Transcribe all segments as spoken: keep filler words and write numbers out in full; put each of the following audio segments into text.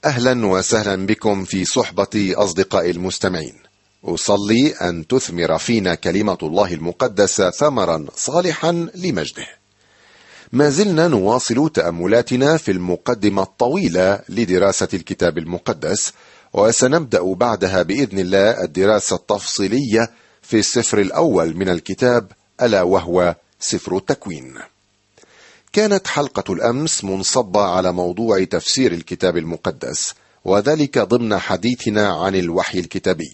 أهلا وسهلا بكم في صحبة أصدقاء المستمعين. أصلي أن تثمر فينا كلمة الله المقدسة ثمرا صالحا لمجده. ما زلنا نواصل تأملاتنا في المقدمة الطويلة لدراسة الكتاب المقدس، وسنبدأ بعدها بإذن الله الدراسة التفصيلية في السفر الأول من الكتاب، ألا وهو سفر التكوين. كانت حلقة الأمس منصبة على موضوع تفسير الكتاب المقدس، وذلك ضمن حديثنا عن الوحي الكتابي.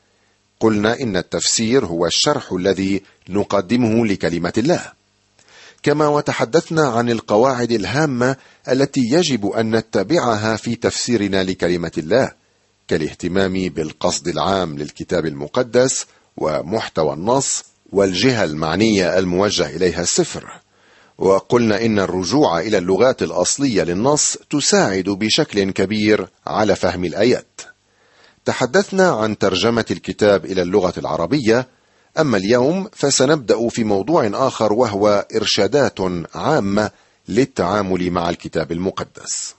قلنا إن التفسير هو الشرح الذي نقدمه لكلمة الله، كما وتحدثنا عن القواعد الهامة التي يجب أن نتبعها في تفسيرنا لكلمة الله، كالاهتمام بالقصد العام للكتاب المقدس ومحتوى النص والجهة المعنية الموجه إليها السفر. وقلنا إن الرجوع إلى اللغات الأصلية للنص تساعد بشكل كبير على فهم الآيات. تحدثنا عن ترجمة الكتاب إلى اللغة العربية، أما اليوم فسنبدأ في موضوع آخر وهو إرشادات عامة للتعامل مع الكتاب المقدس.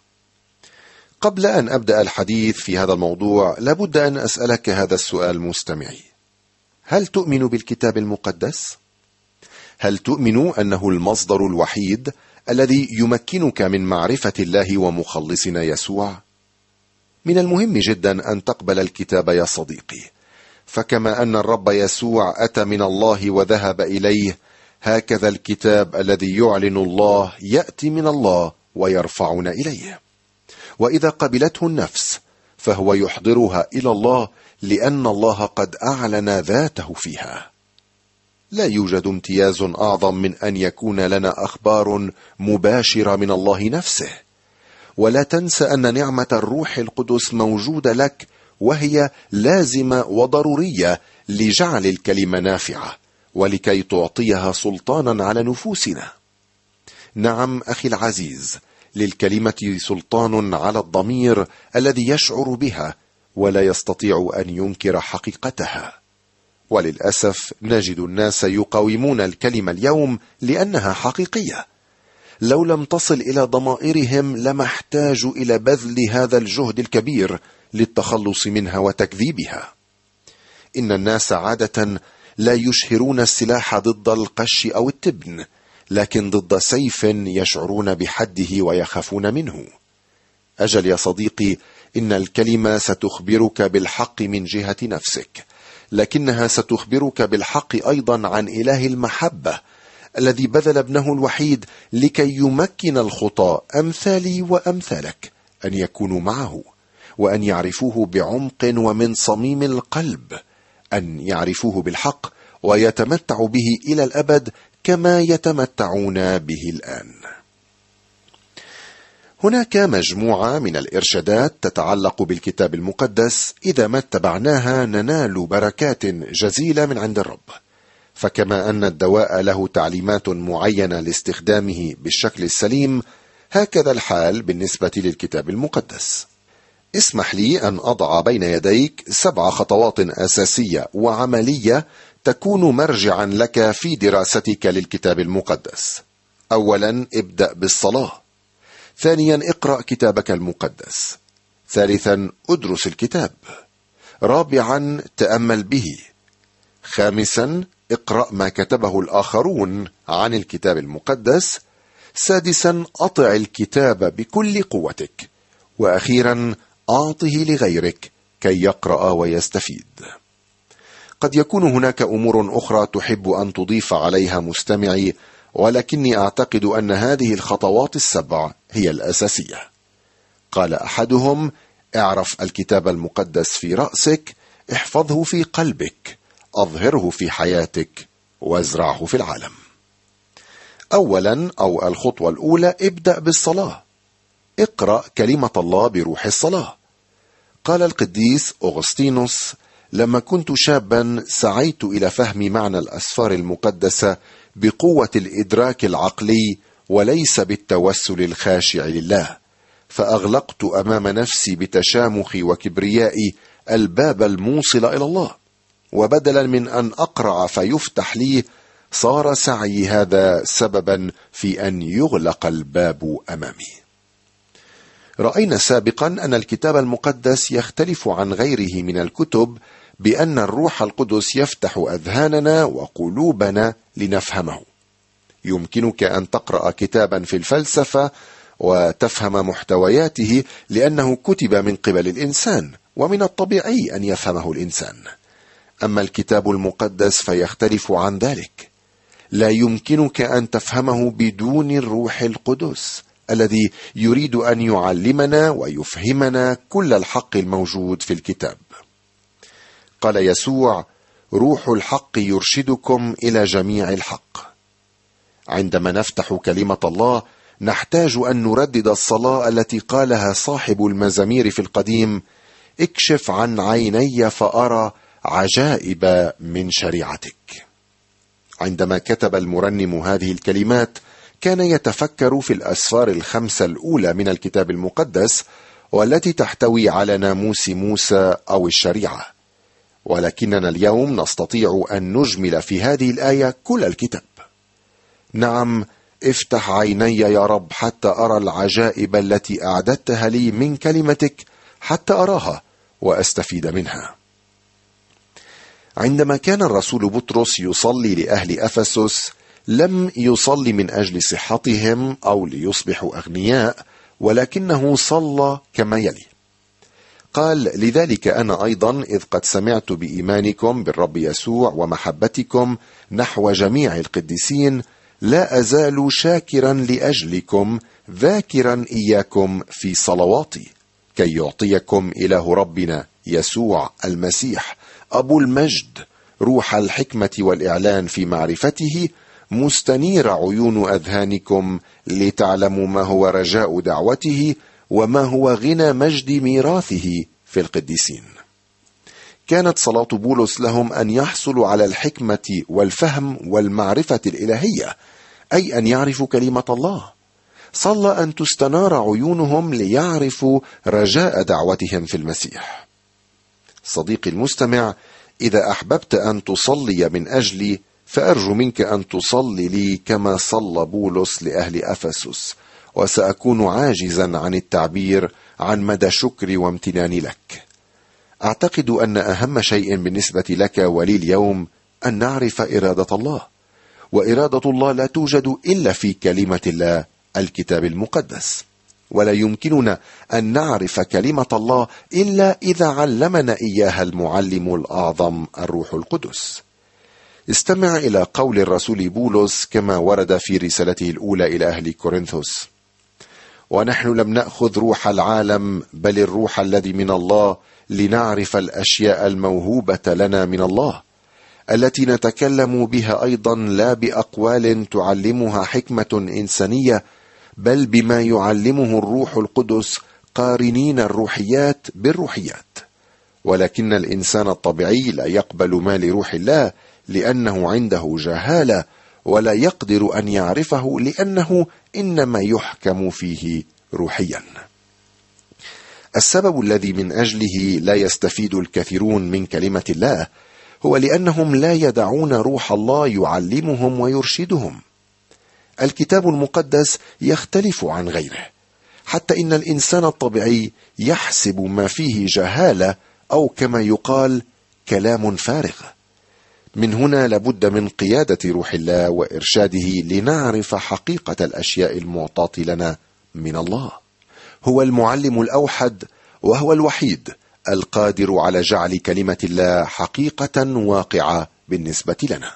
قبل أن أبدأ الحديث في هذا الموضوع لابد أن أسألك هذا السؤال مستمعي: هل تؤمن بالكتاب المقدس؟ هل تؤمن أنه المصدر الوحيد الذي يمكنك من معرفة الله ومخلصنا يسوع؟ من المهم جدا أن تقبل الكتاب يا صديقي، فكما أن الرب يسوع أتى من الله وذهب إليه، هكذا الكتاب الذي يعلن الله يأتي من الله ويرفعنا إليه. وإذا قبلته النفس فهو يحضرها إلى الله، لأن الله قد أعلن ذاته فيها. لا يوجد امتياز أعظم من أن يكون لنا أخبار مباشرة من الله نفسه. ولا تنسى أن نعمة الروح القدس موجودة لك، وهي لازمة وضرورية لجعل الكلمة نافعة ولكي تعطيها سلطانا على نفوسنا. نعم أخي العزيز، للكلمة سلطان على الضمير الذي يشعر بها ولا يستطيع أن ينكر حقيقتها. وللأسف نجد الناس يقاومون الكلمة اليوم لأنها حقيقية. لو لم تصل إلى ضمائرهم لما احتاجوا إلى بذل هذا الجهد الكبير للتخلص منها وتكذيبها. إن الناس عادة لا يشهرون السلاح ضد القش أو التبن، لكن ضد سيف يشعرون بحده ويخافون منه. أجل يا صديقي، إن الكلمة ستخبرك بالحق من جهة نفسك، لكنها ستخبرك بالحق أيضا عن إله المحبة الذي بذل ابنه الوحيد لكي يمكن الخطاة أمثالي وأمثالك أن يكونوا معه، وأن يعرفوه بعمق ومن صميم القلب، أن يعرفوه بالحق ويتمتعوا به إلى الأبد كما يتمتعون به الآن. هناك مجموعة من الإرشادات تتعلق بالكتاب المقدس، إذا ما اتبعناها ننال بركات جزيلة من عند الرب. فكما أن الدواء له تعليمات معينة لاستخدامه بالشكل السليم، هكذا الحال بالنسبة للكتاب المقدس. اسمح لي أن أضع بين يديك سبع خطوات أساسية وعملية تكون مرجعا لك في دراستك للكتاب المقدس. أولا، ابدأ بالصلاة. ثانيا، اقرأ كتابك المقدس. ثالثا، ادرس الكتاب. رابعا، تأمل به. خامسا، اقرأ ما كتبه الآخرون عن الكتاب المقدس. سادسا، أطع الكتاب بكل قوتك. وأخيرا، أعطه لغيرك كي يقرأ ويستفيد. قد يكون هناك أمور أخرى تحب أن تضيف عليها مستمعي، ولكني أعتقد أن هذه الخطوات السبع هي الأساسية. قال أحدهم: اعرف الكتاب المقدس في رأسك، احفظه في قلبك، أظهره في حياتك، وازرعه في العالم. أولا، أو الخطوة الأولى، ابدأ بالصلاة. اقرأ كلمة الله بروح الصلاة. قال القديس أغسطينوس: لما كنت شابا سعيت إلى فهم معنى الأسفار المقدسة بقوة الإدراك العقلي وليس بالتوسل الخاشع لله، فأغلقت أمام نفسي بتشامخي وكبريائي الباب الموصل إلى الله، وبدلا من أن أقرأ فيفتح لي، صار سعي هذا سببا في أن يغلق الباب أمامي. رأينا سابقا أن الكتاب المقدس يختلف عن غيره من الكتب بأن الروح القدس يفتح أذهاننا وقلوبنا لنفهمه. يمكنك أن تقرأ كتابا في الفلسفة وتفهم محتوياته لأنه كتب من قبل الإنسان، ومن الطبيعي أن يفهمه الإنسان. أما الكتاب المقدس فيختلف عن ذلك، لا يمكنك أن تفهمه بدون الروح القدس الذي يريد أن يعلمنا ويفهمنا كل الحق الموجود في الكتاب. قال يسوع: روح الحق يرشدكم إلى جميع الحق. عندما نفتح كلمة الله نحتاج أن نردد الصلاة التي قالها صاحب المزامير في القديم: اكشف عن عيني فأرى عجائب من شريعتك. عندما كتب المرنم هذه الكلمات كان يتفكر في الأسفار الخمسة الأولى من الكتاب المقدس والتي تحتوي على ناموس موسى أو الشريعة، ولكننا اليوم نستطيع أن نجمل في هذه الآية كل الكتاب. نعم، افتح عيني يا رب حتى أرى العجائب التي أعددتها لي من كلمتك، حتى أراها وأستفيد منها. عندما كان الرسول بطرس يصلي لأهل أفسس لم يصلي من أجل صحتهم أو ليصبحوا أغنياء، ولكنه صلى كما يلي: قال: لذلك أنا أيضا إذ قد سمعت بإيمانكم بالرب يسوع ومحبتكم نحو جميع القديسين لا أزال شاكرا لأجلكم، ذاكرا إياكم في صلواتي، كي يعطيكم إله ربنا يسوع المسيح أبو المجد روح الحكمة والإعلان في معرفته، مستنير عيون أذهانكم لتعلموا ما هو رجاء دعوته وما هو غنى مجد ميراثه في القديسين. كانت صلاة بولس لهم أن يحصلوا على الحكمة والفهم والمعرفة الإلهية، أي أن يعرفوا كلمة الله. صلى أن تستنار عيونهم ليعرفوا رجاء دعوتهم في المسيح. صديقي المستمع، إذا أحببت أن تصلي من أجلي فأرجو منك أن تصلي لي كما صلى بولس لأهل أفسس، وسأكون عاجزا عن التعبير عن مدى شكري وامتناني لك. أعتقد أن أهم شيء بالنسبة لك ولي اليوم أن نعرف إرادة الله، وإرادة الله لا توجد إلا في كلمة الله الكتاب المقدس، ولا يمكننا أن نعرف كلمة الله إلا إذا علمنا إياها المعلم الأعظم الروح القدس. استمع إلى قول الرسول بولس كما ورد في رسالته الأولى إلى أهل كورنثوس: ونحن لم نأخذ روح العالم بل الروح الذي من الله، لنعرف الأشياء الموهوبة لنا من الله، التي نتكلم بها أيضا لا بأقوال تعلمها حكمة إنسانية، بل بما يعلمه الروح القدس، قارنين الروحيات بالروحيات. ولكن الإنسان الطبيعي لا يقبل ما لروح الله، لأنه عنده جهالة، ولا يقدر أن يعرفه لأنه إنما يحكم فيه روحيا. السبب الذي من أجله لا يستفيد الكثيرون من كلمة الله هو لأنهم لا يدعون روح الله يعلمهم ويرشدهم. الكتاب المقدس يختلف عن غيره، حتى إن الإنسان الطبيعي يحسب ما فيه جهالة، أو كما يقال كلام فارغ. من هنا لابد من قيادة روح الله وإرشاده لنعرف حقيقة الأشياء المعطاة لنا من الله. هو المعلم الأوحد، وهو الوحيد القادر على جعل كلمة الله حقيقة واقعة بالنسبة لنا.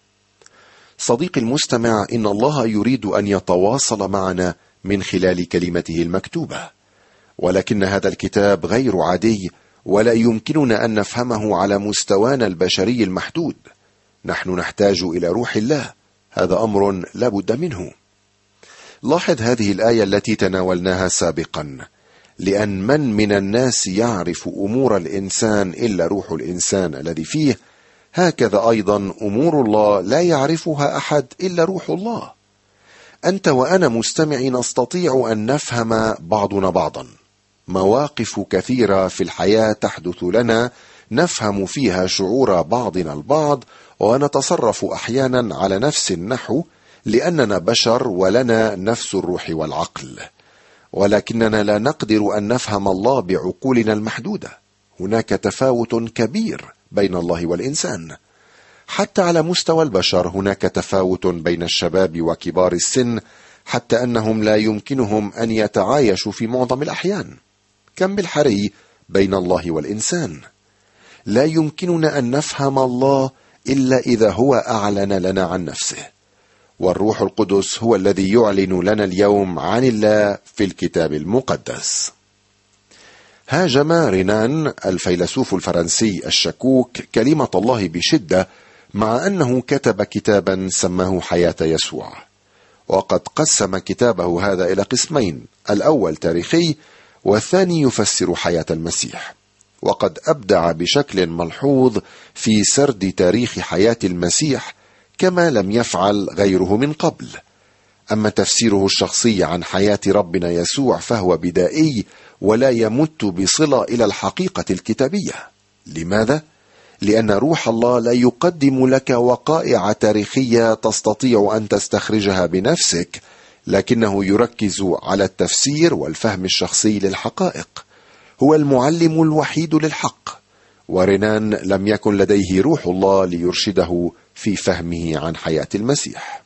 صديقي المستمع، إن الله يريد أن يتواصل معنا من خلال كلمته المكتوبة، ولكن هذا الكتاب غير عادي، ولا يمكننا أن نفهمه على مستوانا البشري المحدود. نحن نحتاج إلى روح الله، هذا أمر لا بد منه. لاحظ هذه الآية التي تناولناها سابقا: لأن من من الناس يعرف أمور الإنسان إلا روح الإنسان الذي فيه، هكذا أيضا أمور الله لا يعرفها أحد إلا روح الله. أنت وأنا مستمعي نستطيع أن نفهم بعضنا بعضا. مواقف كثيرة في الحياة تحدث لنا نفهم فيها شعور بعضنا البعض، ونتصرف أحيانا على نفس النحو، لأننا بشر ولنا نفس الروح والعقل. ولكننا لا نقدر أن نفهم الله بعقولنا المحدودة. هناك تفاوت كبير بين الله والإنسان. حتى على مستوى البشر هناك تفاوت بين الشباب وكبار السن، حتى أنهم لا يمكنهم أن يتعايشوا في معظم الأحيان. كم بالحري بين الله والإنسان. لا يمكننا أن نفهم الله إلا إذا هو أعلن لنا عن نفسه، والروح القدس هو الذي يعلن لنا اليوم عن الله في الكتاب المقدس. هاجم رينان الفيلسوف الفرنسي الشكوك كلمة الله بشدة، مع أنه كتب كتابا سماه حياة يسوع، وقد قسم كتابه هذا إلى قسمين: الأول تاريخي، والثاني يفسر حياة المسيح. وقد أبدع بشكل ملحوظ في سرد تاريخ حياة المسيح كما لم يفعل غيره من قبل. أما تفسيره الشخصي عن حياة ربنا يسوع فهو بدائي ولا يمت بصلة إلى الحقيقة الكتابية. لماذا؟ لأن روح الله لا يقدم لك وقائع تاريخية تستطيع أن تستخرجها بنفسك، لكنه يركز على التفسير والفهم الشخصي للحقائق. هو المعلم الوحيد للحق، ورينان لم يكن لديه روح الله ليرشده في فهمه عن حياة المسيح.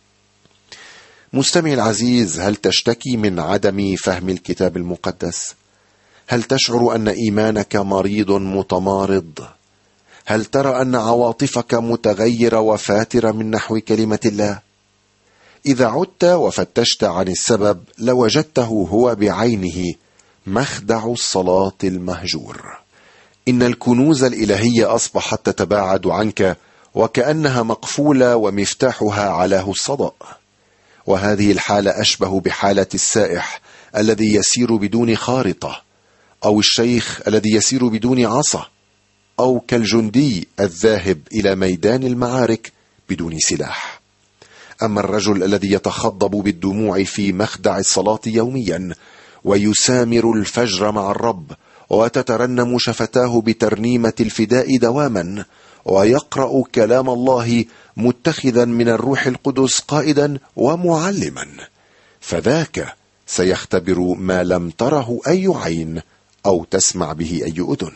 مستمعي العزيز، هل تشتكي من عدم فهم الكتاب المقدس؟ هل تشعر أن إيمانك مريض متمارض؟ هل ترى أن عواطفك متغيرة وفاترة من نحو كلمة الله؟ إذا عدت وفتشت عن السبب لوجدته هو بعينه مخدع الصلاة المهجور. إن الكنوز الإلهية أصبحت تتباعد عنك وكأنها مقفولة ومفتاحها علاه الصدأ. وهذه الحالة أشبه بحالة السائح الذي يسير بدون خارطة، أو الشيخ الذي يسير بدون عصا، أو كالجندي الذاهب إلى ميدان المعارك بدون سلاح. أما الرجل الذي يتخضب بالدموع في مخدع الصلاة يوميا ويسامر الفجر مع الرب، وتترنم شفتاه بترنيمة الفداء دواما، ويقرأ كلام الله متخذا من الروح القدس قائدا ومعلما، فذاك سيختبر ما لم تره أي عين أو تسمع به أي أذن.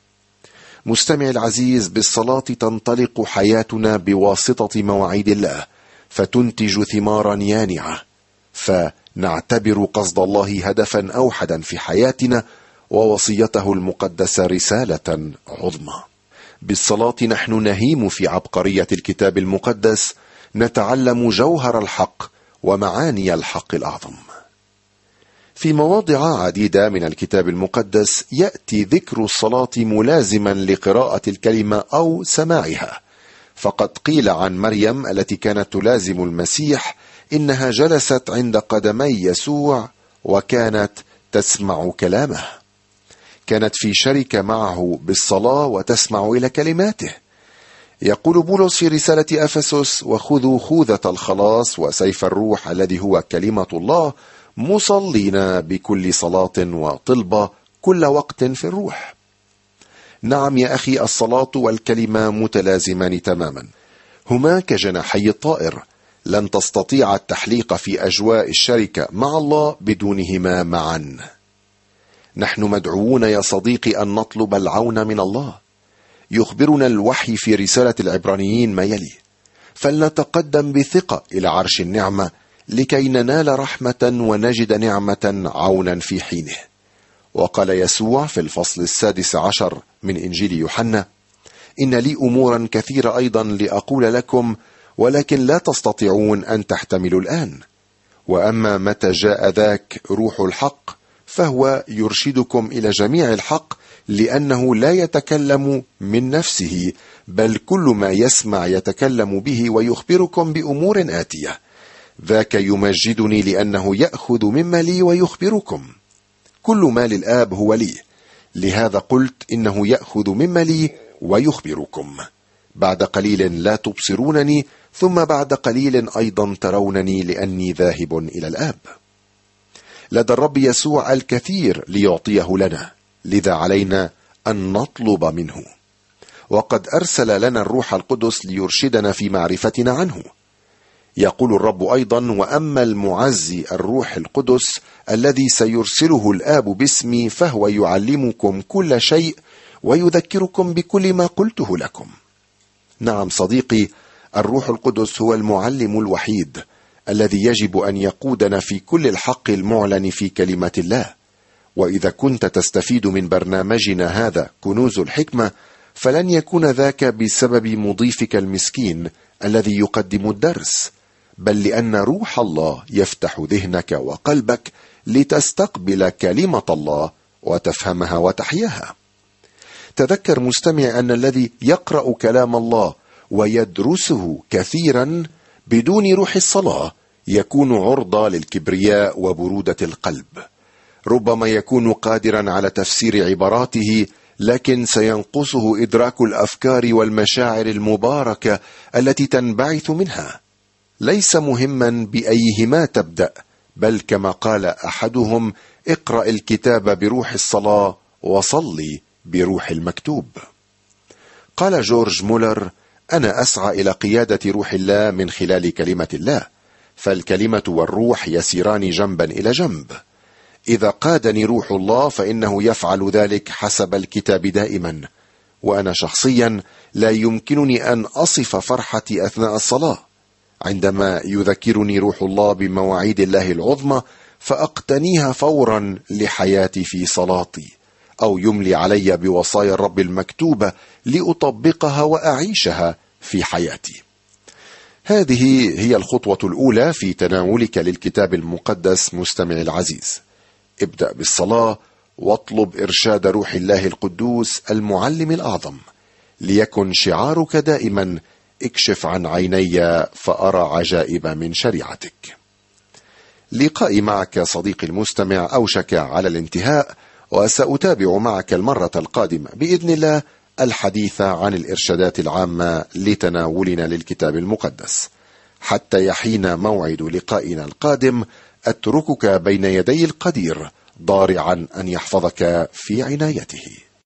مستمع العزيز، بالصلاة تنطلق حياتنا بواسطة مواعيد الله، فتنتج ثمارا يانعة، فنعتبر قصد الله هدفا أوحدا في حياتنا، ووصيته المقدسة رسالة عظمى. بالصلاة نحن نهيم في عبقرية الكتاب المقدس، نتعلم جوهر الحق ومعاني الحق الأعظم. في مواضع عديدة من الكتاب المقدس يأتي ذكر الصلاة ملازما لقراءة الكلمة أو سماعها. فقد قيل عن مريم التي كانت تلازم المسيح إنها جلست عند قدمي يسوع وكانت تسمع كلامه. كانت في شركة معه بالصلاة وتسمع إلى كلماته. يقول بولس في رسالة أفسس: وخذوا خوذة الخلاص وسيف الروح الذي هو كلمة الله، مصلين بكل صلاة وطلبة كل وقت في الروح. نعم يا أخي، الصلاة والكلمة متلازمان تماما، هما كجناحي الطائر، لن تستطيع التحليق في أجواء الشركة مع الله بدونهما معا. نحن مدعوون يا صديقي أن نطلب العون من الله. يخبرنا الوحي في رسالة العبرانيين ما يلي: فلنتقدم بثقة إلى عرش النعمة لكي ننال رحمة ونجد نعمة عونا في حينه. وقال يسوع في الفصل السادس عشر من إنجيل يوحنا: إن لي أمورا كثيرة أيضا لأقول لكم، ولكن لا تستطيعون أن تحتملوا الآن. وأما متى جاء ذاك روح الحق فهو يرشدكم إلى جميع الحق، لأنه لا يتكلم من نفسه، بل كل ما يسمع يتكلم به ويخبركم بأمور آتية. ذاك يمجدني لأنه يأخذ مما لي ويخبركم. كل ما للآب هو لي، لهذا قلت إنه يأخذ مما لي ويخبركم. بعد قليل لا تبصرونني، ثم بعد قليل أيضا ترونني، لأني ذاهب إلى الآب. لدى الرب يسوع الكثير ليعطيه لنا، لذا علينا أن نطلب منه. وقد أرسل لنا الروح القدس ليرشدنا في معرفتنا عنه. يقول الرب أيضا: وأما المعزي الروح القدس الذي سيرسله الآب باسمي فهو يعلمكم كل شيء ويذكركم بكل ما قلته لكم. نعم صديقي، الروح القدس هو المعلم الوحيد الذي يجب أن يقودنا في كل الحق المعلن في كلمة الله. وإذا كنت تستفيد من برنامجنا هذا كنوز الحكمة، فلن يكون ذاك بسبب مضيفك المسكين الذي يقدم الدرس، بل لأن روح الله يفتح ذهنك وقلبك لتستقبل كلمة الله وتفهمها وتحياها. تذكر مستمع أن الذي يقرأ كلام الله ويدرسه كثيرا بدون روح الصلاة يكون عرضة للكبرياء وبرودة القلب. ربما يكون قادرا على تفسير عباراته، لكن سينقصه إدراك الأفكار والمشاعر المباركة التي تنبعث منها. ليس مهما بأيهما تبدأ، بل كما قال أحدهم: اقرأ الكتاب بروح الصلاة وصلي بروح المكتوب. قال جورج مولر: أنا أسعى إلى قيادة روح الله من خلال كلمة الله، فالكلمة والروح يسيران جنبا إلى جنب. إذا قادني روح الله فإنه يفعل ذلك حسب الكتاب دائما. وأنا شخصيا لا يمكنني أن أصف فرحتي أثناء الصلاة عندما يذكرني روح الله بمواعيد الله العظمى، فأقتنيها فورا لحياتي في صلاتي، أو يملي علي بوصايا الرب المكتوبة لأطبقها وأعيشها في حياتي. هذه هي الخطوة الأولى في تناولك للكتاب المقدس مستمع العزيز. ابدأ بالصلاة واطلب إرشاد روح الله القدوس المعلم الأعظم، ليكن شعارك دائما: اكشف عن عيني فأرى عجائب من شريعتك. لقائي معك صديقي المستمع أوشك على الانتهاء، وسأتابع معك المرة القادمة بإذن الله الحديث عن الإرشادات العامة لتناولنا للكتاب المقدس. حتى يحين موعد لقائنا القادم، أتركك بين يدي القدير ضارعا أن يحفظك في عنايته.